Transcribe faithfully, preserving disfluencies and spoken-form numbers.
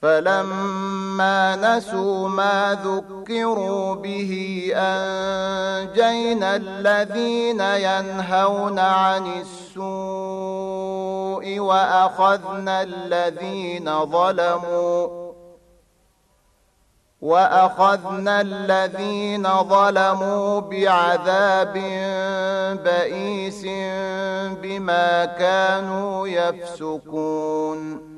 فلما نسوا ما ذكروا به أنجينا الذين ينهون عن السوء وأخذنا الذين ظلموا وأخذنا الذين ظلموا بعذاب بئيس بما كانوا يفسقون